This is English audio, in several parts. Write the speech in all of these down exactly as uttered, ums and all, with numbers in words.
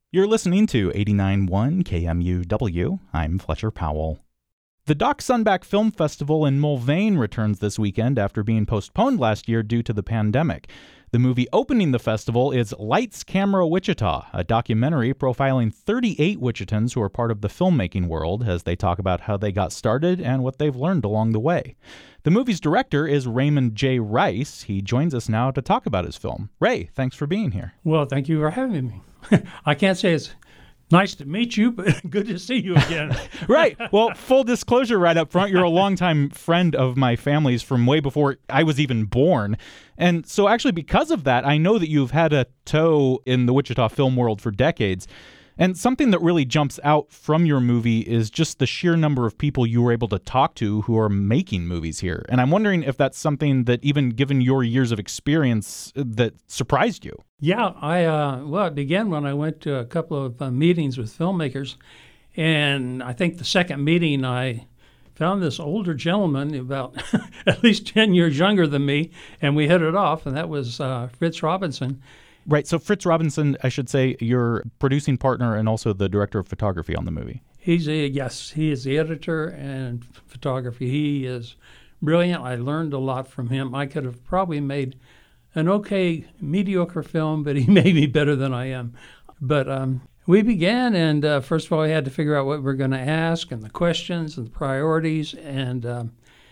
You're listening to eighty-nine point one K M U W. I'm Fletcher Powell. The Doc Sunback Film Festival in Mulvane returns this weekend after being postponed last year due to the pandemic. The movie opening the festival is Lights, Camera, Wichita, a documentary profiling thirty-eight Wichitans who are part of the filmmaking world as they talk about how they got started and what they've learned along the way. The movie's director is Raymond J. Rice. He joins us now to talk about his film. Ray, thanks for being here. Well, thank you for having me. I can't say it's nice to meet you, but good to see you again. Right. Well, full disclosure right up front, you're a longtime friend of my family's from way before I was even born. And so actually because of that, I know that you've had a toe in the Wichita film world for decades. And something that really jumps out from your movie is just the sheer number of people you were able to talk to who are making movies here. And I'm wondering if that's something that, even given your years of experience, that surprised you. Yeah, I uh, well, it began when I went to a couple of uh, meetings with filmmakers. And I think the second meeting, I found this older gentleman, about at least ten years younger than me, and we hit it off, and that was uh, Fritz Robinson. Right. So Fritz Robinson, I should say, your producing partner and also the director of photography on the movie. He's a, yes, he is the editor and photography. He is brilliant. I learned a lot from him. I could have probably made an okay, mediocre film, but he made me better than I am. But um, we began, and uh, first of all, we had to figure out what we we're going to ask and the questions and the priorities, and um,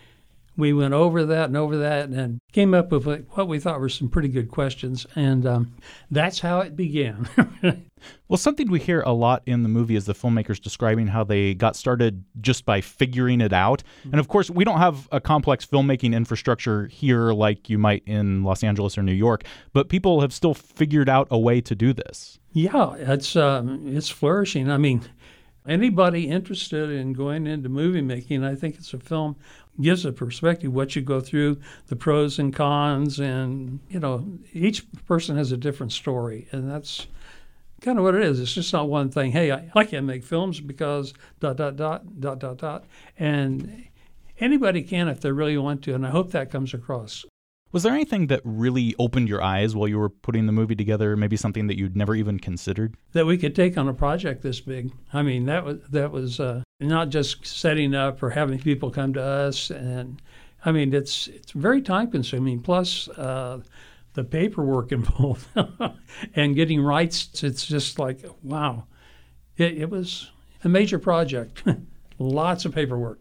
we went over that and over that and came up with what we thought were some pretty good questions, and um, that's how it began. Well, something we hear a lot in the movie is the filmmakers describing how they got started just by figuring it out. Mm-hmm. And of course, we don't have a complex filmmaking infrastructure here like you might in Los Angeles or New York, but people have still figured out a way to do this. Yeah, it's um, it's flourishing. I mean, anybody interested in going into movie making, I think it's a film gives a perspective what you go through, the pros and cons, and, you know, each person has a different story, and that's kind of what it is. It's just not one thing. Hey, I, I can make films because dot, dot, dot, dot, dot, dot, and anybody can if they really want to, and I hope that comes across. Was there anything that really opened your eyes while you were putting the movie together, maybe something that you'd never even considered? That we could take on a project this big. I mean, that was that was uh, not just setting up or having people come to us. And I mean, it's it's very time consuming. Plus uh, the paperwork involved and getting rights. It's just like, wow. It, it was a major project. Lots of paperwork.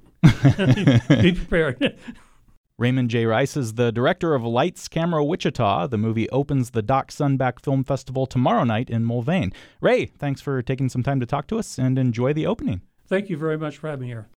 Be prepared. Raymond J. Rice is the director of Lights, Camera, Wichita. The movie opens the Doc Sunback Film Festival tomorrow night in Mulvane. Ray, thanks for taking some time to talk to us, and enjoy the opening. Thank you very much for having me here.